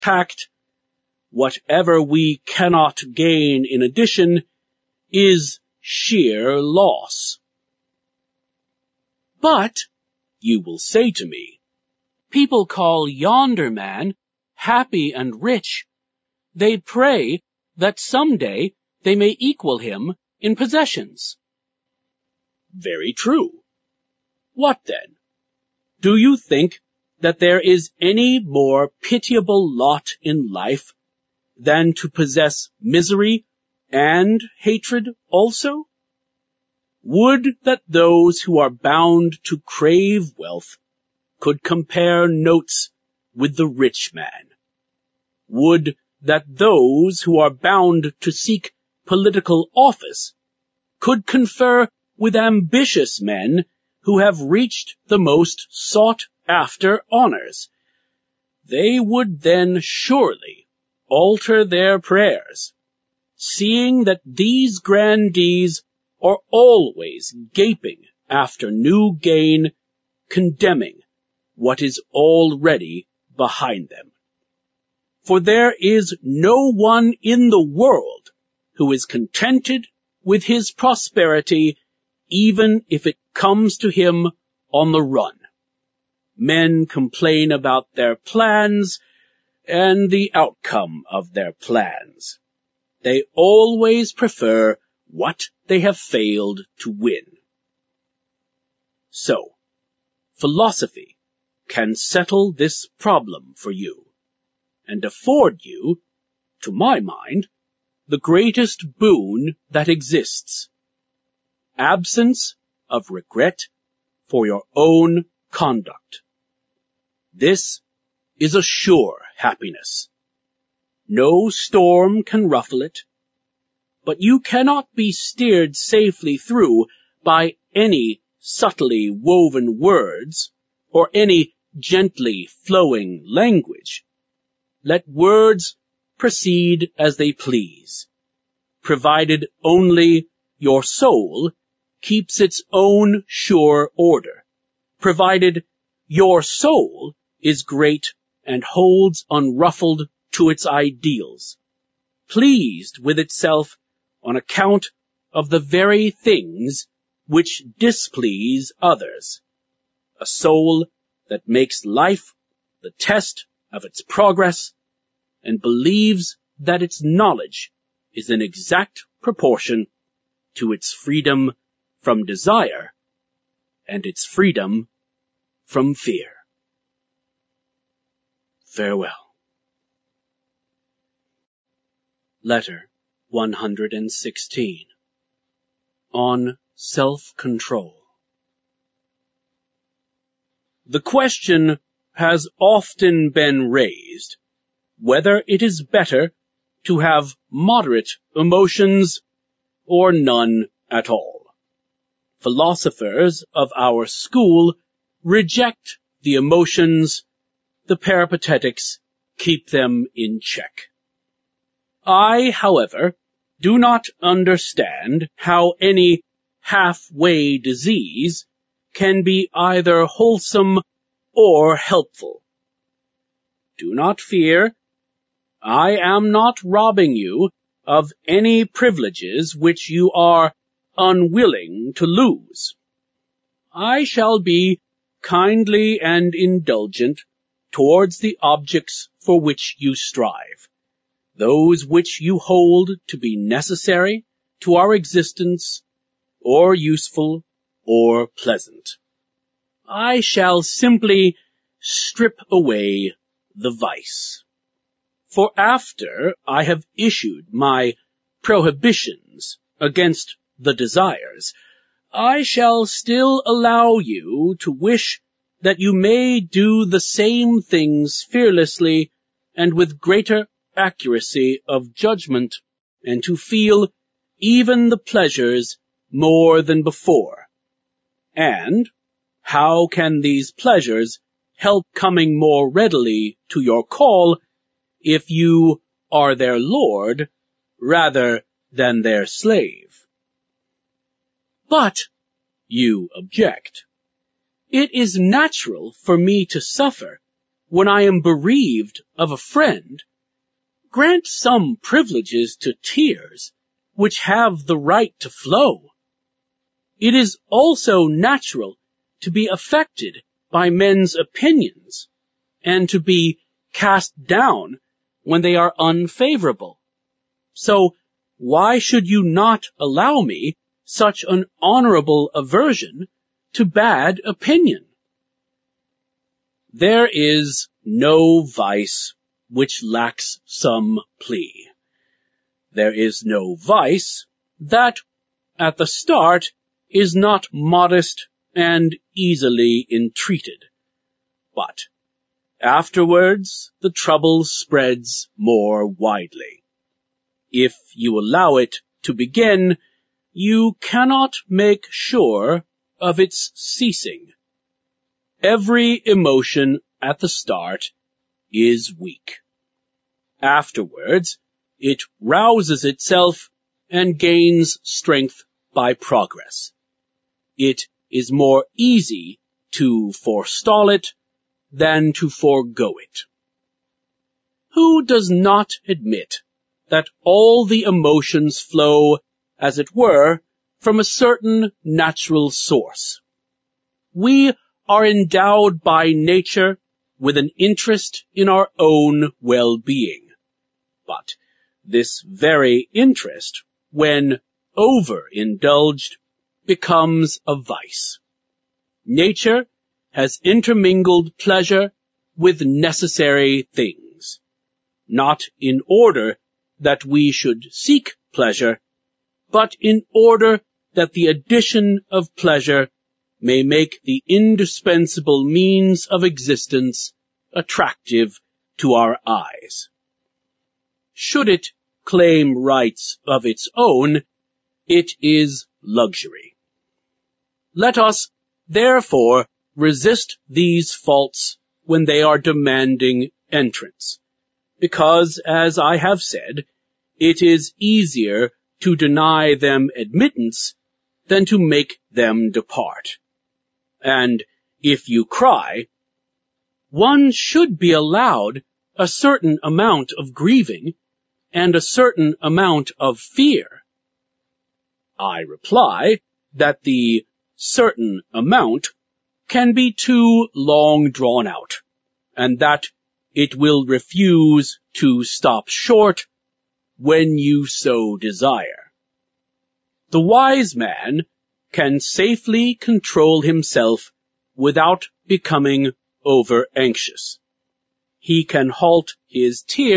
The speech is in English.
tact, whatever we cannot gain in addition is sheer loss. But, you will say to me, people call yonder man happy and rich. They pray that someday they may equal him in possessions. Very true. What then? Do you think that there is any more pitiable lot in life than to possess misery and hatred also? Would that those who are bound to crave wealth could compare notes with the rich man. Would that those who are bound to seek political office could confer with ambitious men who have reached the most sought-after honors. They would then surely alter their prayers, seeing that these grandees are always gaping after new gain, condemning what is already behind them. For there is no one in the world who is contented with his prosperity, even if it comes to him on the run. Men complain about their plans and the outcome of their plans. They always prefer what they have failed to win. So, philosophy can settle this problem for you and afford you, to my mind, the greatest boon that exists: absence of regret for your own conduct. This is a sure happiness. No storm can ruffle it, but you cannot be steered safely through by any subtly woven words or any gently flowing language. Let words proceed as they please, provided only your soul keeps its own sure order, provided your soul is great and holds unruffled to its ideals, pleased with itself on account of the very things which displease others, a soul that makes life the test of its progress and believes that its knowledge is in exact proportion to its freedom from desire and its freedom from fear. Farewell. Letter 116. On Self-Control. The question has often been raised whether it is better to have moderate emotions or none at all. Philosophers of our school reject the emotions, the peripatetics keep them in check. I, however, do not understand how any halfway disease can be either wholesome or helpful. Do not fear. I am not robbing you of any privileges which you are unwilling to lose. I shall be kindly and indulgent towards the objects for which you strive, those which you hold to be necessary to our existence, or useful, or pleasant. I shall simply strip away the vice. For after I have issued my prohibitions against the desires, I shall still allow you to wish that you may do the same things fearlessly and with greater accuracy of judgment, and to feel even the pleasures more than before. And how can these pleasures help coming more readily to your call if you are their lord rather than their slave? But, you object, it is natural for me to suffer when I am bereaved of a friend, grant some privileges to tears which have the right to flow. It is also natural to be affected by men's opinions and to be cast down when they are unfavorable. So why should you not allow me such an honorable aversion to bad opinion? There is no vice which lacks some plea. There is no vice that, at the start, is not modest and easily entreated. But afterwards the trouble spreads more widely. If you allow it to begin, you cannot make sure of its ceasing. Every emotion at the start is weak. Afterwards, it rouses itself and gains strength by progress. It is more easy to forestall it than to forego it. Who does not admit that all the emotions flow, as it were, from a certain natural source? We are endowed by nature with an interest in our own well-being. But this very interest, when overindulged, becomes a vice. Nature has intermingled pleasure with necessary things, not in order that we should seek pleasure, but in order that the addition of pleasure may make the indispensable means of existence attractive to our eyes. Should it claim rights of its own, it is luxury. Let us, therefore, resist these faults when they are demanding entrance, because, as I have said, it is easier to deny them admittance than to make them depart. And if you cry, one should be allowed a certain amount of grieving and a certain amount of fear, I reply that the certain amount can be too long drawn out, and that it will refuse to stop short when you so desire. The wise man can safely control himself without becoming over-anxious. He can halt his tears